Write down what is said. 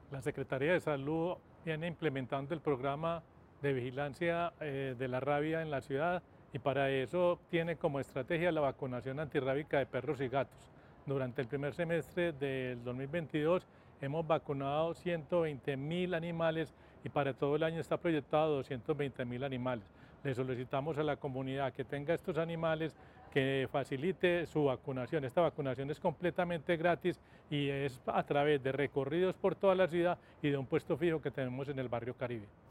La Secretaría de Salud viene implementando el programa de vigilancia de la rabia en la ciudad y para eso tiene como estrategia la vacunación antirrábica de perros y gatos. Durante el primer semestre del 2022 hemos vacunado 120.000 animales y para todo el año está proyectado 220.000 animales. Le solicitamos a la comunidad que tenga estos animales que facilite su vacunación. Esta vacunación es completamente gratis y es a través de recorridos por toda la ciudad y de un puesto fijo que tenemos en el barrio Caribe.